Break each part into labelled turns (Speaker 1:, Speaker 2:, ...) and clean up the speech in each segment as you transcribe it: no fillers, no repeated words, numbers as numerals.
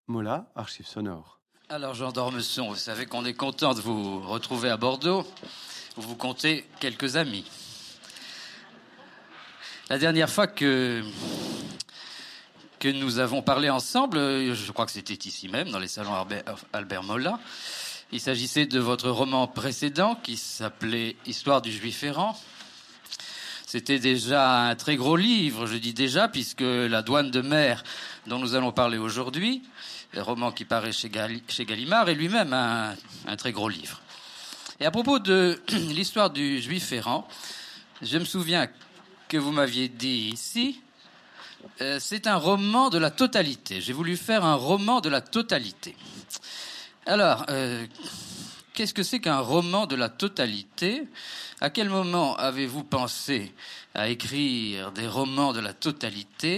Speaker 1: Mola, archives sonores.
Speaker 2: Alors Jean d'Ormesson, vous savez qu'on est content de vous retrouver à Bordeaux, où vous comptez quelques amis. La dernière fois que nous avons parlé ensemble, je crois que c'était ici même, dans les salons Albert Mola, il s'agissait de votre roman précédent qui s'appelait « Histoire du Juif errant ». C'était déjà un très gros livre, je dis déjà, puisque La douane de mer, dont nous allons parler aujourd'hui, un roman qui paraît chez Gallimard, est lui-même un très gros livre. Et à propos de l'histoire du Juif errant, je me souviens que vous m'aviez dit ici, c'est un roman de la totalité. J'ai voulu faire un roman de la totalité. Alors, qu'est-ce que c'est qu'un roman de la totalité ? À quel moment avez-vous pensé à écrire des romans de la totalité ?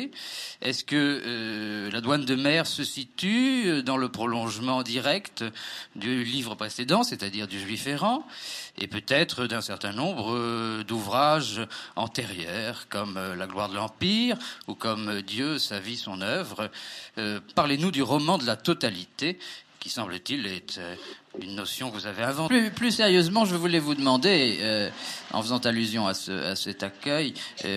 Speaker 2: Est-ce que La douane de mer se situe dans le prolongement direct du livre précédent, c'est-à-dire du Juif errant, et peut-être d'un certain nombre d'ouvrages antérieurs, comme La gloire de l'Empire, ou comme Dieu, sa vie, son œuvre. Parlez-nous du roman de la totalité, qui semble-t-il est une notion que vous avez inventée. Plus sérieusement, je voulais vous demander, en faisant allusion à cet accueil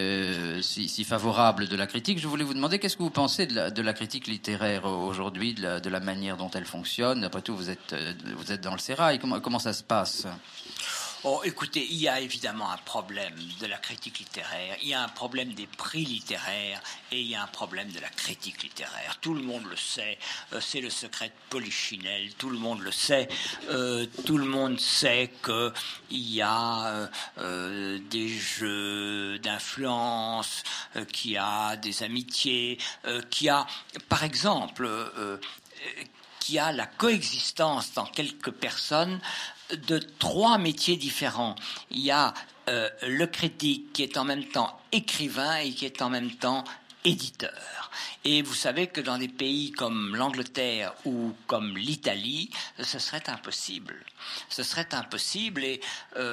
Speaker 2: si favorable de la critique, je voulais vous demander qu'est-ce que vous pensez de la critique littéraire aujourd'hui, de la manière dont elle fonctionne. Après tout, vous êtes dans le sérail. Comment ça se passe ?
Speaker 3: Oh, écoutez, il y a évidemment un problème de la critique littéraire, il y a un problème des prix littéraires et il y a un problème de la critique littéraire. Tout le monde le sait, c'est le secret de Polichinelle, tout le monde le sait. Tout le monde sait qu'il y a des jeux d'influence, qu'il y a des amitiés, qu'il y a, par exemple, qu'il y a la coexistence dans quelques personnes de trois métiers différents. Il y a le critique qui est en même temps écrivain et qui est en même temps éditeur. Et vous savez que dans des pays comme l'Angleterre ou comme l'Italie, ce serait impossible. Ce serait impossible et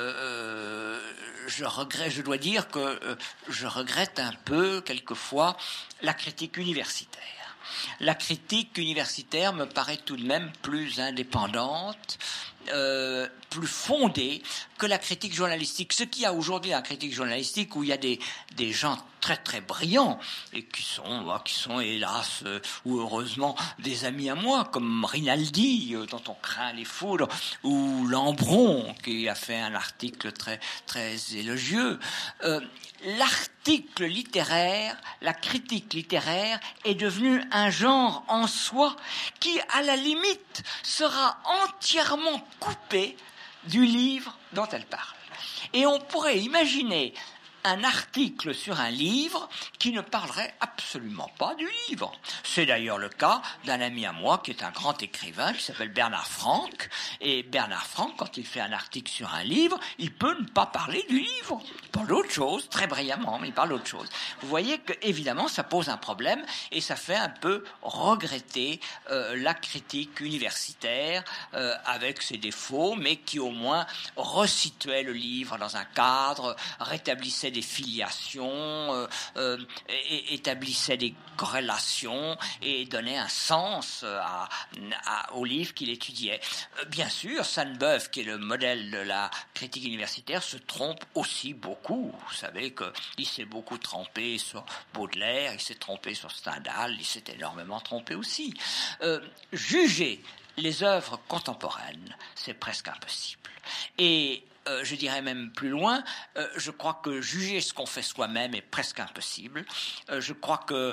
Speaker 3: je dois dire que je regrette un peu quelquefois la critique universitaire. La critique universitaire me paraît tout de même plus indépendante, plus fondée que la critique journalistique. Ce qu'il y a aujourd'hui dans la critique journalistique, où il y a des gens très très brillants et qui sont hélas ou heureusement des amis à moi, comme Rinaldi dont on craint les foudres, ou Lambron qui a fait un article très très élogieux. L'article littéraire, la critique littéraire est devenue un genre en soi qui, à la limite, sera entièrement coupé du livre dont elle parle. Et on pourrait imaginer un article sur un livre qui ne parlerait absolument pas du livre. C'est d'ailleurs le cas d'un ami à moi qui est un grand écrivain qui s'appelle Bernard Franck. Et Bernard Franck, quand il fait un article sur un livre, il peut ne pas parler du livre. Il parle d'autre chose, très brillamment, mais il parle d'autre chose. Vous voyez que évidemment ça pose un problème et ça fait un peu regretter la critique universitaire avec ses défauts, mais qui au moins resituait le livre dans un cadre, rétablissait des filiations, établissait des corrélations et donnait un sens au livre qu'il étudiait. Bien sûr, Sainte-Beuve, qui est le modèle de la critique universitaire, se trompe aussi beaucoup. Vous savez qu'il s'est beaucoup trompé sur Baudelaire, il s'est trompé sur Stendhal, il s'est énormément trompé aussi. Juger les œuvres contemporaines, c'est presque impossible. Et je dirais même plus loin, je crois que juger ce qu'on fait soi-même est presque impossible. Je crois que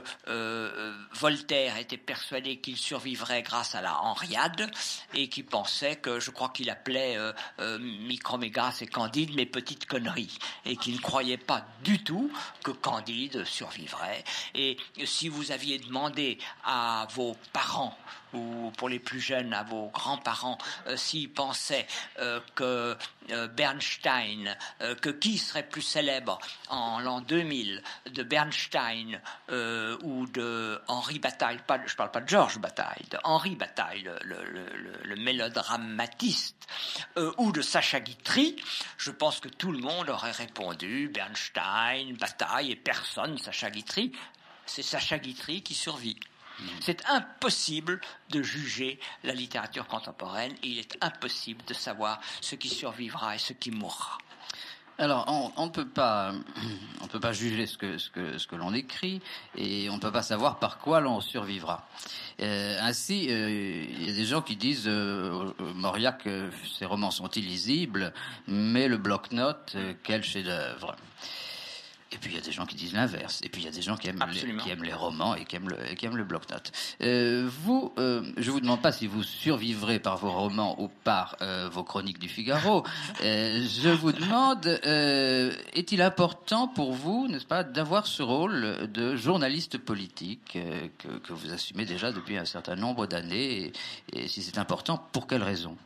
Speaker 3: Voltaire était persuadé qu'il survivrait grâce à la Henriade et qui pensait que, je crois qu'il appelait Micromégas et Candide mes petites conneries et qu'il ne croyait pas du tout que Candide survivrait. Et si vous aviez demandé à vos parents ou pour les plus jeunes, à vos grands-parents, s'ils pensaient que Bernstein, que qui serait plus célèbre en l'an 2000, de Bernstein ou de Henri Bataille, je parle pas de Georges Bataille, de Henri Bataille, le mélodramatiste, ou de Sacha Guitry, je pense que tout le monde aurait répondu Bernstein, Bataille et personne, Sacha Guitry. C'est Sacha Guitry qui survit. C'est impossible de juger la littérature contemporaine et il est impossible de savoir ce qui survivra et ce qui mourra.
Speaker 2: Alors, on ne peut pas juger ce que l'on écrit et on ne peut pas savoir par quoi l'on survivra. Ainsi, il y a des gens qui disent Mauriac, ses romans sont illisibles, mais le bloc-notes, quel chef-d'œuvre. Et puis il y a des gens qui disent l'inverse. Et puis il y a des gens qui aiment les romans et qui aiment le bloc-notes. Je vous demande pas si vous survivrez par vos romans ou par vos chroniques du Figaro. Je vous demande, est-il important pour vous, n'est-ce pas, d'avoir ce rôle de journaliste politique que vous assumez déjà depuis un certain nombre d'années, et si c'est important, pour quelles raisons?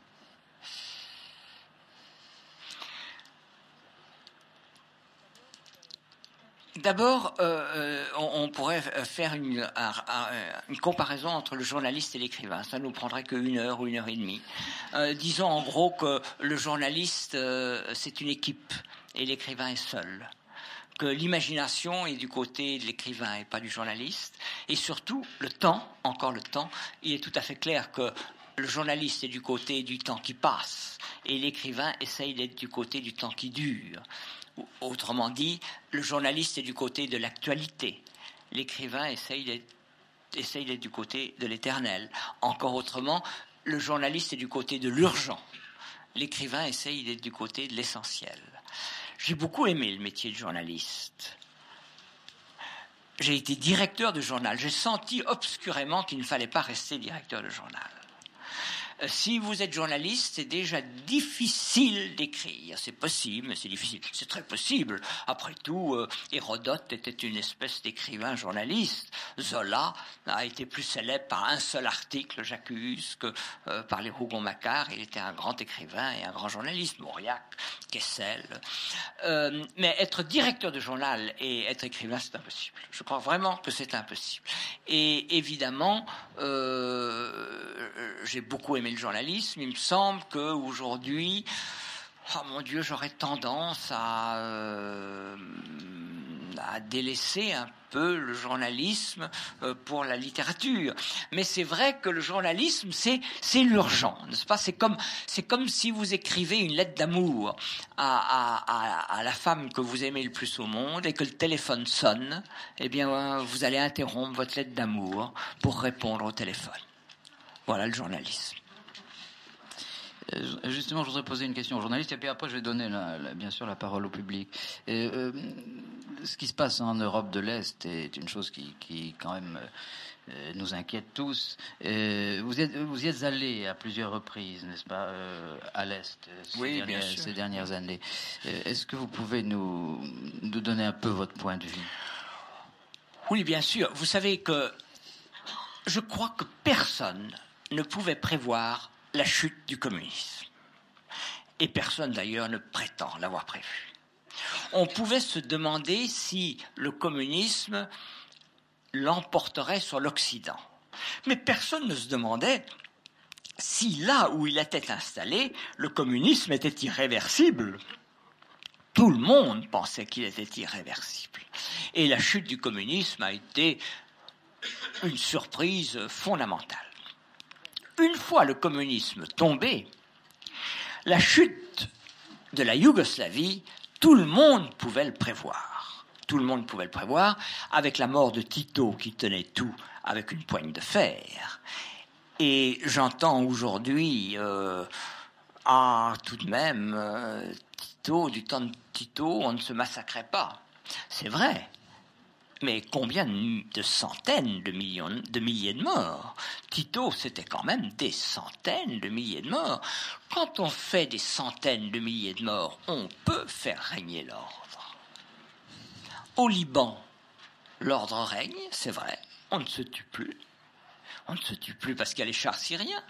Speaker 3: D'abord, on pourrait faire une comparaison entre le journaliste et l'écrivain. Ça nous prendrait que 1 heure ou 1 heure et demie. Disons en gros que le journaliste, c'est une équipe et l'écrivain est seul. Que l'imagination est du côté de l'écrivain et pas du journaliste. Et surtout, le temps, il est tout à fait clair que le journaliste est du côté du temps qui passe et l'écrivain essaye d'être du côté du temps qui dure. Autrement dit, le journaliste est du côté de l'actualité. L'écrivain essaye d'être du côté de l'éternel. Encore autrement, le journaliste est du côté de l'urgent. L'écrivain essaye d'être du côté de l'essentiel. J'ai beaucoup aimé le métier de journaliste. J'ai été directeur de journal. J'ai senti obscurément qu'il ne fallait pas rester directeur de journal. Si vous êtes journaliste, c'est déjà difficile d'écrire. C'est possible, mais c'est difficile. C'est très possible. Après tout, Hérodote était une espèce d'écrivain journaliste. Zola a été plus célèbre par un seul article, j'accuse, que par les Rougon-Macquart. Il était un grand écrivain et un grand journaliste. Mauriac, Kessel. Mais être directeur de journal et être écrivain, c'est impossible. Je crois vraiment que c'est impossible. Et évidemment, j'ai beaucoup aimé le journalisme. Il me semble qu'aujourd'hui, oh mon Dieu, j'aurais tendance à délaisser un peu le journalisme pour la littérature. Mais c'est vrai que le journalisme, c'est l'urgent, n'est-ce pas? C'est comme si vous écrivez une lettre d'amour à la femme que vous aimez le plus au monde et que le téléphone sonne. Eh bien, vous allez interrompre votre lettre d'amour pour répondre au téléphone. Voilà le journalisme.
Speaker 2: Justement, je voudrais poser une question aux journalistes et puis après je vais donner bien sûr la parole au public. Ce qui se passe en Europe de l'Est est une chose qui quand même nous inquiète tous. Vous y êtes allé à plusieurs reprises, n'est-ce pas, à l'Est ces dernières années. Est-ce que vous pouvez nous donner un peu votre point de vue?
Speaker 3: Oui, bien sûr. Vous savez que je crois que personne ne pouvait prévoir la chute du communisme. Et personne d'ailleurs ne prétend l'avoir prévu. On pouvait se demander si le communisme l'emporterait sur l'Occident. Mais personne ne se demandait si là où il était installé, le communisme était irréversible. Tout le monde pensait qu'il était irréversible. Et la chute du communisme a été une surprise fondamentale. Une fois le communisme tombé, la chute de la Yougoslavie, tout le monde pouvait le prévoir. Tout le monde pouvait le prévoir avec la mort de Tito qui tenait tout avec une poigne de fer. Et j'entends aujourd'hui, tout de même, Tito, du temps de Tito, on ne se massacrait pas. C'est vrai. Mais combien de centaines de milliers de morts? Tito, c'était quand même des centaines de milliers de morts. Quand on fait des centaines de milliers de morts, on peut faire régner l'ordre. Au Liban, l'ordre règne, c'est vrai, on ne se tue plus. On ne se tue plus parce qu'il y a les chars syriens.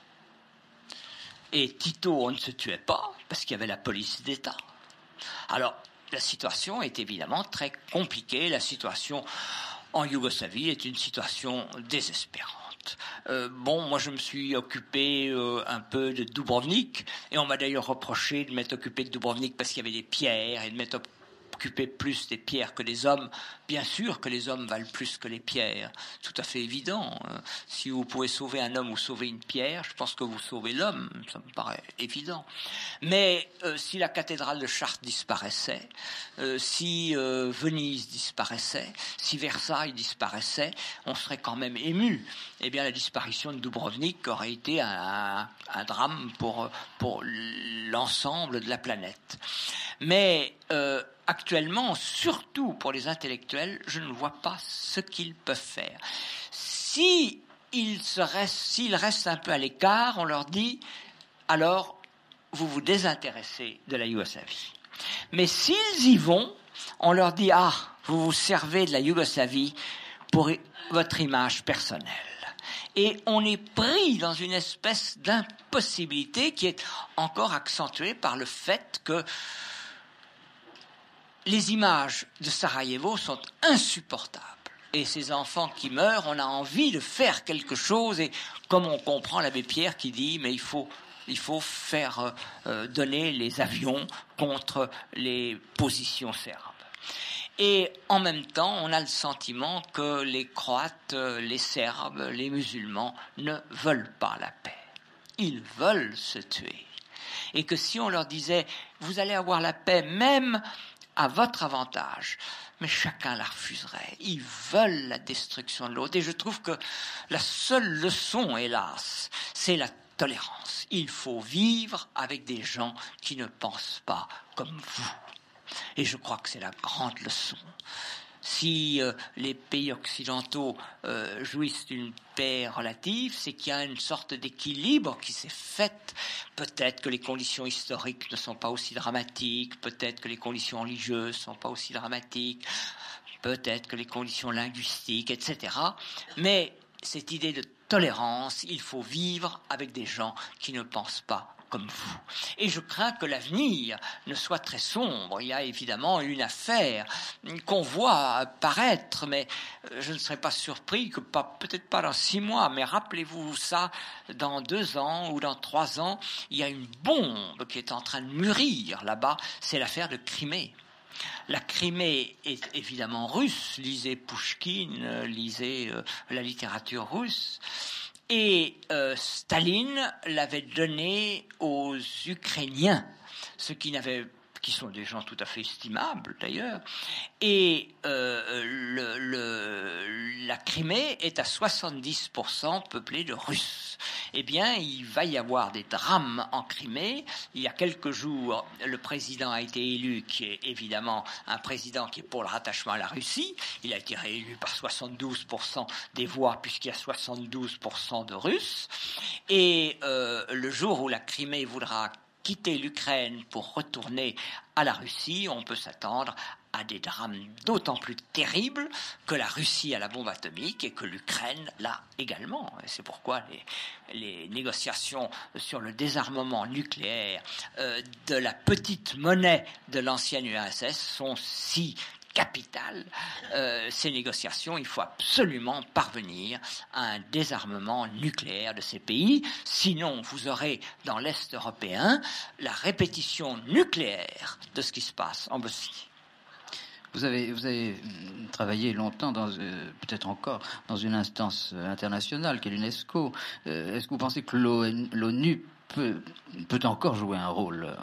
Speaker 3: Et Tito, on ne se tuait pas parce qu'il y avait la police d'État. Alors, la situation est évidemment très compliquée. La situation en Yougoslavie est une situation désespérante. Moi je me suis occupé un peu de Dubrovnik et on m'a d'ailleurs reproché de m'être occupé de Dubrovnik parce qu'il y avait des pierres et de m'être s'occuper plus des pierres que des hommes. Bien sûr que les hommes valent plus que les pierres, tout à fait évident. Si vous pouvez sauver un homme ou sauver une pierre, je pense que vous sauvez l'homme, ça me paraît évident. Mais si la cathédrale de Chartres disparaissait, si Venise disparaissait, si Versailles disparaissait, on serait quand même ému. Eh bien, la disparition de Dubrovnik aurait été un drame pour l'ensemble de la planète. Mais actuellement, surtout pour les intellectuels, je ne vois pas ce qu'ils peuvent faire. S'ils restent un peu à l'écart, on leur dit alors vous vous désintéressez de la Yougoslavie. Mais s'ils y vont, on leur dit vous vous servez de la Yougoslavie pour votre image personnelle. Et on est pris dans une espèce d'impossibilité qui est encore accentuée par le fait que les images de Sarajevo sont insupportables. Et ces enfants qui meurent, on a envie de faire quelque chose. Et comme on comprend l'abbé Pierre qui dit, mais il faut faire donner les avions contre les positions serbes. Et en même temps, on a le sentiment que les Croates, les Serbes, les musulmans ne veulent pas la paix. Ils veulent se tuer. Et que si on leur disait, vous allez avoir la paix même à votre avantage, mais chacun la refuserait. Ils veulent la destruction de l'autre. Et je trouve que la seule leçon, hélas, c'est la tolérance. Il faut vivre avec des gens qui ne pensent pas comme vous. Et je crois que c'est la grande leçon. Si les pays occidentaux jouissent d'une paix relative, c'est qu'il y a une sorte d'équilibre qui s'est fait. Peut-être que les conditions historiques ne sont pas aussi dramatiques, peut-être que les conditions religieuses ne sont pas aussi dramatiques, peut-être que les conditions linguistiques, etc. Mais cette idée de tolérance, il faut vivre avec des gens qui ne pensent pas comme vous. Et je crains que l'avenir ne soit très sombre. Il y a évidemment une affaire qu'on voit apparaître, mais je ne serais pas surpris que peut-être pas dans 6 mois, mais rappelez-vous ça, dans 2 ans ou dans 3 ans, il y a une bombe qui est en train de mûrir là-bas, c'est l'affaire de Crimée. La Crimée est évidemment russe, lisez Pouchkine, lisez la littérature russe. Et Staline l'avait donné aux Ukrainiens, qui sont des gens tout à fait estimables d'ailleurs. Et la Crimée est à 70% peuplée de Russes. Eh bien, il va y avoir des drames en Crimée. Il y a quelques jours, le président a été élu, qui est évidemment un président qui est pour le rattachement à la Russie. Il a été réélu par 72% des voix, puisqu'il y a 72% de Russes. Et le jour où la Crimée voudra quitter l'Ukraine pour retourner à la Russie, on peut s'attendre à des drames d'autant plus terribles que la Russie a la bombe atomique et que l'Ukraine l'a également. Et c'est pourquoi les négociations sur le désarmement nucléaire de la petite monnaie de l'ancienne URSS sont si capitales. Ces négociations, il faut absolument parvenir à un désarmement nucléaire de ces pays. Sinon, vous aurez dans l'Est européen la répétition nucléaire de ce qui se passe en Bosnie.
Speaker 2: Vous avez travaillé longtemps, peut-être encore, dans une instance internationale qu'est l'UNESCO. Est-ce que vous pensez que l'ONU peut encore jouer un rôle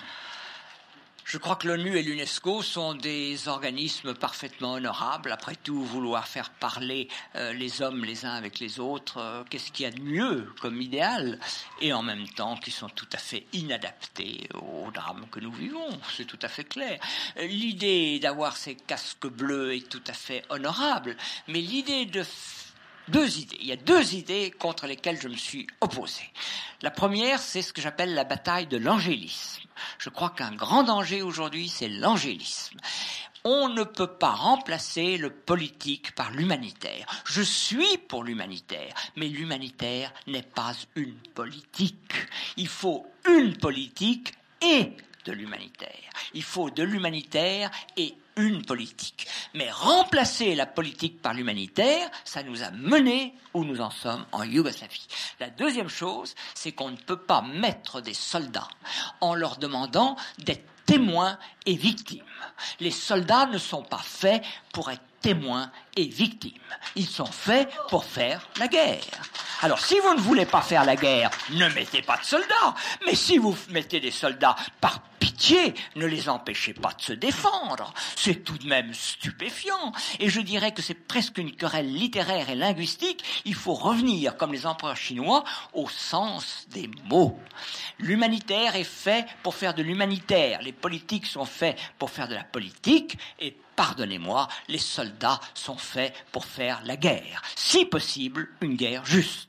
Speaker 3: Je crois que l'ONU et l'UNESCO sont des organismes parfaitement honorables. Après tout, vouloir faire parler les hommes les uns avec les autres, qu'est-ce qu'il y a de mieux comme idéal? Et en même temps, qui sont tout à fait inadaptés au drame que nous vivons. C'est tout à fait clair. L'idée d'avoir ces casques bleus est tout à fait honorable. Mais l'idée de... Il y a 2 idées contre lesquelles je me suis opposé. La première, c'est ce que j'appelle la bataille de l'angélisme. Je crois qu'un grand danger aujourd'hui, c'est l'angélisme. On ne peut pas remplacer le politique par l'humanitaire. Je suis pour l'humanitaire, mais l'humanitaire n'est pas une politique. Il faut une politique et de l'humanitaire. Il faut de l'humanitaire et une politique. Mais remplacer la politique par l'humanitaire, ça nous a menés où nous en sommes en Yougoslavie. La deuxième chose, c'est qu'on ne peut pas mettre des soldats en leur demandant d'être témoins et victimes. Les soldats ne sont pas faits pour être témoins et victimes. Ils sont faits pour faire la guerre. Alors, si vous ne voulez pas faire la guerre, ne mettez pas de soldats. Mais si vous mettez des soldats, par pitié, ne les empêchez pas de se défendre. C'est tout de même stupéfiant. Et je dirais que c'est presque une querelle littéraire et linguistique. Il faut revenir, comme les empereurs chinois, au sens des mots. L'humanitaire est fait pour faire de l'humanitaire. Les politiques sont faits pour faire de la politique. Et pardonnez-moi, les soldats sont faits pour faire la guerre. Si possible, une guerre juste.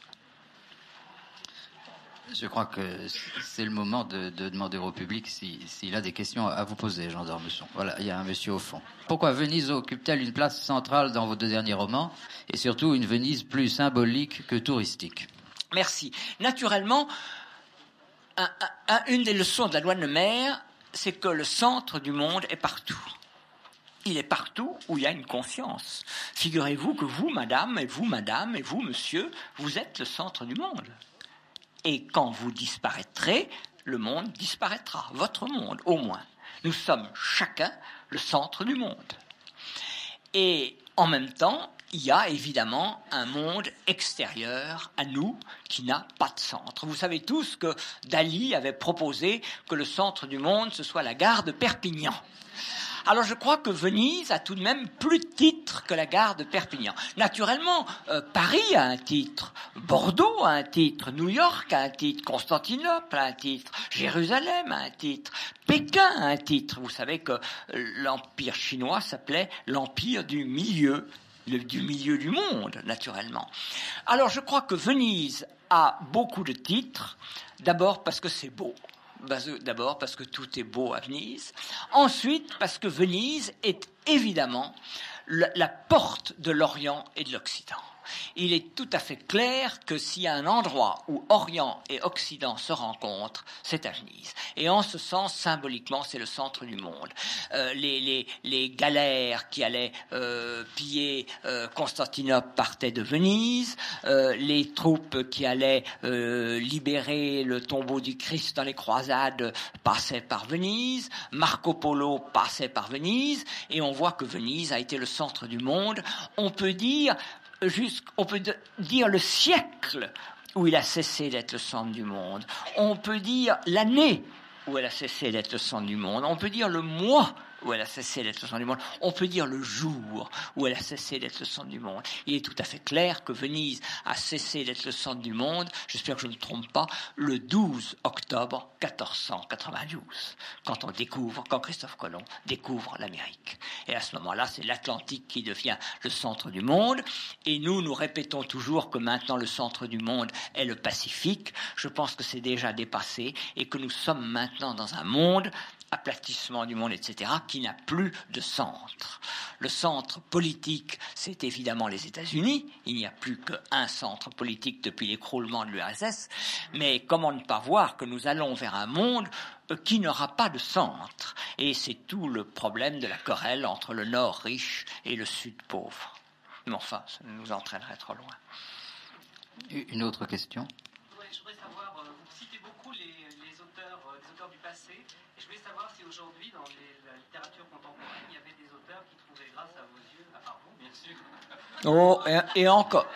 Speaker 2: Je crois que c'est le moment de demander au public s'il a des questions à vous poser, Jean d'Ormesson. Voilà, il y a un monsieur au fond. Pourquoi Venise occupe-t-elle une place centrale dans vos deux derniers romans, et surtout une Venise plus symbolique que touristique?
Speaker 3: Merci. Naturellement, une des leçons de la loi de Neumayer, c'est que le centre du monde est partout. Il est partout où il y a une conscience. Figurez-vous que vous, madame, et vous, monsieur, vous êtes le centre du monde. Et quand vous disparaîtrez, le monde disparaîtra. Votre monde, au moins. Nous sommes chacun le centre du monde. Et en même temps, il y a évidemment un monde extérieur à nous qui n'a pas de centre. Vous savez tous que Dali avait proposé que le centre du monde, ce soit la gare de Perpignan. Alors je crois que Venise a tout de même plus de titres que la gare de Perpignan. Naturellement, Paris a un titre, Bordeaux a un titre, New York a un titre, Constantinople a un titre, Jérusalem a un titre, Pékin a un titre. Vous savez que l'empire chinois s'appelait l'empire du milieu du monde, naturellement. Alors je crois que Venise a beaucoup de titres, d'abord parce que c'est beau. D'abord parce que tout est beau à Venise. Ensuite, parce que Venise est évidemment la porte de l'Orient et de l'Occident. Il est tout à fait clair que s'il y a un endroit où Orient et Occident se rencontrent, c'est à Venise. Et en ce sens, symboliquement, c'est le centre du monde. Les galères qui allaient piller Constantinople partaient de Venise. Les troupes qui allaient libérer le tombeau du Christ dans les croisades passaient par Venise. Marco Polo passait par Venise. Et on voit que Venise a été le centre du monde. On peut dire le siècle où il a cessé d'être le centre du monde. On peut dire l'année où elle a cessé d'être le centre du monde. On peut dire le mois où elle a cessé d'être le centre du monde. On peut dire le jour où elle a cessé d'être le centre du monde. Il est tout à fait clair que Venise a cessé d'être le centre du monde, j'espère que je ne me trompe pas, le 12 octobre 1492, quand Christophe Colomb découvre l'Amérique. Et à ce moment-là, c'est l'Atlantique qui devient le centre du monde. Et nous répétons toujours que maintenant le centre du monde est le Pacifique. Je pense que c'est déjà dépassé et que nous sommes maintenant dans un monde, aplatissement du monde, etc., qui n'a plus de centre. Le centre politique, c'est évidemment les États-Unis. Il n'y a plus qu'un centre politique depuis l'écroulement de l'URSS. Mais comment ne pas voir que nous allons vers un monde qui n'aura pas de centre. Et c'est tout le problème de la querelle entre le Nord riche et le Sud pauvre. Mais enfin, ça nous entraînerait trop loin.
Speaker 2: Une autre question?
Speaker 1: Je voudrais savoir, vous citez beaucoup les auteurs du passé. Et je voulais savoir si aujourd'hui, dans la littérature contemporaine, il y avait des auteurs qui trouvaient grâce à vos yeux, à part vous, bien sûr.
Speaker 3: Oh, et encore.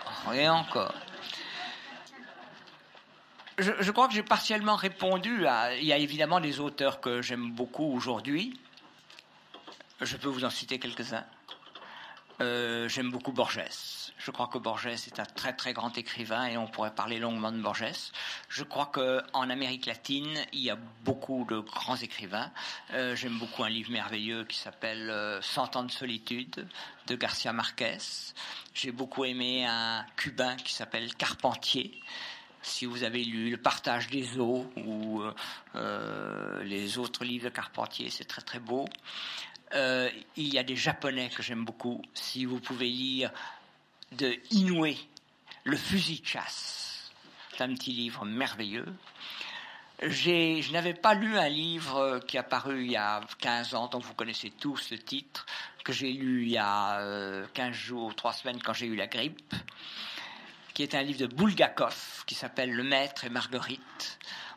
Speaker 3: Je crois que j'ai partiellement répondu il y a évidemment des auteurs que j'aime beaucoup aujourd'hui. Je peux vous en citer quelques-uns. J'aime beaucoup Borges. Je crois que Borges est un très très grand écrivain et on pourrait parler longuement de Borges. Je crois qu'en Amérique latine, il y a beaucoup de grands écrivains. J'aime beaucoup un livre merveilleux qui s'appelle 100 ans de solitude de Garcia Marquez. J'ai beaucoup aimé un Cubain qui s'appelle Carpentier. Si vous avez lu Le partage des eaux ou les autres livres de Carpentier, c'est très très beau. Il y a des Japonais que j'aime beaucoup. Si vous pouvez lire de Inoue, Le fusil de chasse, c'est un petit livre merveilleux. Je n'avais pas lu un livre qui a paru il y a 15 ans, dont vous connaissez tous le titre, que j'ai lu il y a 15 jours, 3 semaines, quand j'ai eu la grippe, qui est un livre de Bulgakov, qui s'appelle Le Maître et Marguerite.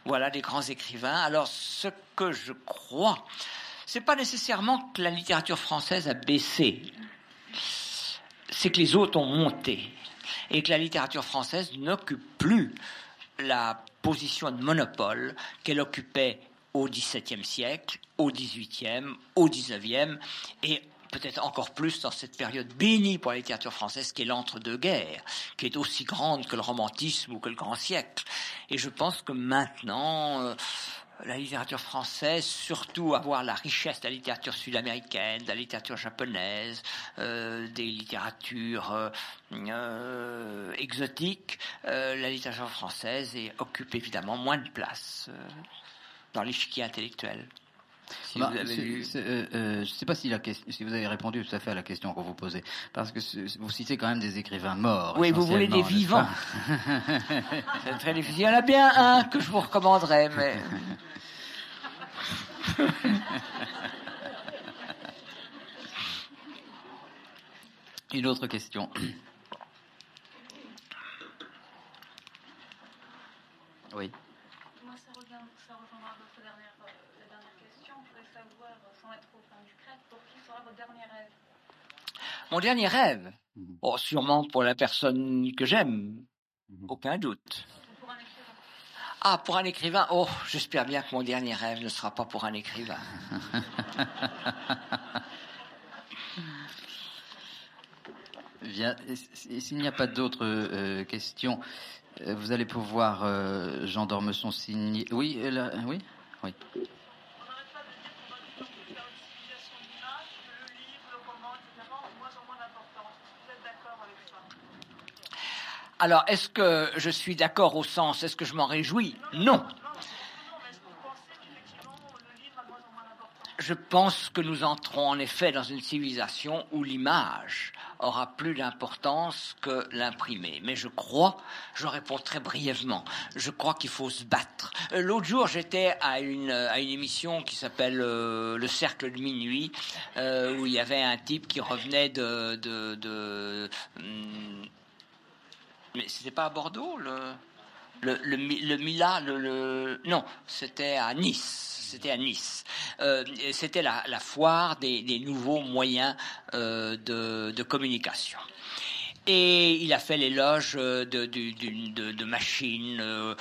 Speaker 3: Voilà des grands écrivains. Alors, ce que je crois, c'est pas nécessairement que la littérature française a baissé, c'est que les autres ont monté et que la littérature française n'occupe plus la position de monopole qu'elle occupait au XVIIe siècle, au XVIIIe, au XIXe, et peut-être encore plus dans cette période bénie pour la littérature française qui est l'entre-deux-guerres, qui est aussi grande que le romantisme ou que le grand siècle. Et je pense que maintenant, la littérature française, surtout avoir la richesse de la littérature sud-américaine, de la littérature japonaise, des littératures exotiques, la littérature française occupe évidemment moins de place dans l'échiquier intellectuel. Si vous avez lu...
Speaker 2: je ne sais pas si vous avez répondu tout à fait à la question qu'on vous posait, parce que vous citez quand même des écrivains morts.
Speaker 3: Oui, vous voulez des vivants. C'est très difficile. Il y en a bien un que je vous recommanderais, mais...
Speaker 2: Une autre question. Oui.
Speaker 4: Moi, ça rejoindra votre la dernière question. Je voudrais savoir, sans être trop indiscrète, pour qui sera votre dernier rêve?
Speaker 3: Mon dernier rêve? Oh, sûrement pour la personne que j'aime. Aucun doute.
Speaker 4: Pour un écrivain?
Speaker 3: Ah, pour un écrivain? Oh, j'espère bien que mon dernier rêve ne sera pas pour un écrivain.
Speaker 2: Bien, s'il n'y a pas d'autres questions, vous allez pouvoir, Jean d'Ormesson, signer. Oui, oui.
Speaker 4: On n'arrête pas de dire qu'on va faire une civilisation d'image, que le livre, le roman, etc., ont de moins en moins d'importance. Est-ce que vous êtes d'accord avec ça?
Speaker 3: Alors, est-ce que je suis d'accord au sens, est-ce que je m'en réjouis? Non.
Speaker 4: Mais est-ce que vous pensez qu'effectivement, le livre a de moins en moins d'importance?
Speaker 3: Je pense que nous entrons en effet dans une civilisation où l'image aura plus d'importance que l'imprimé. Mais je réponds très brièvement, je crois qu'il faut se battre. L'autre jour, j'étais à une émission qui s'appelle Le Cercle de Minuit, où il y avait un type qui revenait mais c'était pas à Bordeaux, non, c'était à Nice. C'était la foire des nouveaux moyens de communication. Et il a fait l'éloge de machines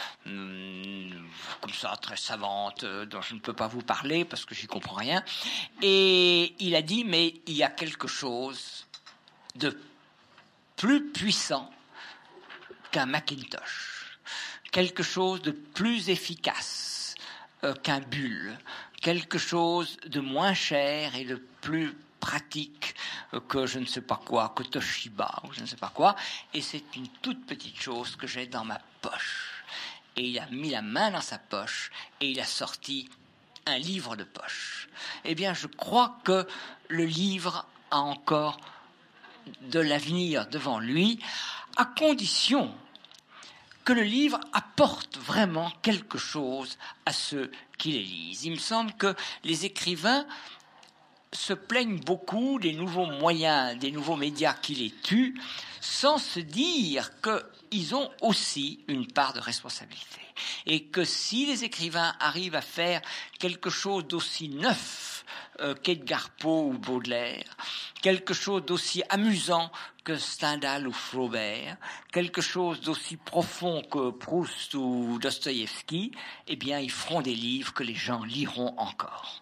Speaker 3: comme ça, très savantes, dont je ne peux pas vous parler parce que j'y comprends rien. Et il a dit, mais il y a quelque chose de plus puissant qu'un Macintosh, quelque chose de plus efficace qu'un Bull, quelque chose de moins cher et de plus pratique que je ne sais pas quoi, que Toshiba ou je ne sais pas quoi, et c'est une toute petite chose que j'ai dans ma poche. Et il a mis la main dans sa poche et il a sorti un livre de poche. Eh bien, je crois que le livre a encore de l'avenir devant lui, à condition que le livre apporte vraiment quelque chose à ceux qui les lisent. Il me semble que les écrivains se plaignent beaucoup des nouveaux moyens, des nouveaux médias qui les tuent, sans se dire qu'ils ont aussi une part de responsabilité. Et que si les écrivains arrivent à faire quelque chose d'aussi neuf qu'Edgar Poe ou Baudelaire, quelque chose d'aussi amusant que Stendhal ou Flaubert, quelque chose d'aussi profond que Proust ou Dostoïevski, eh bien, ils feront des livres que les gens liront encore.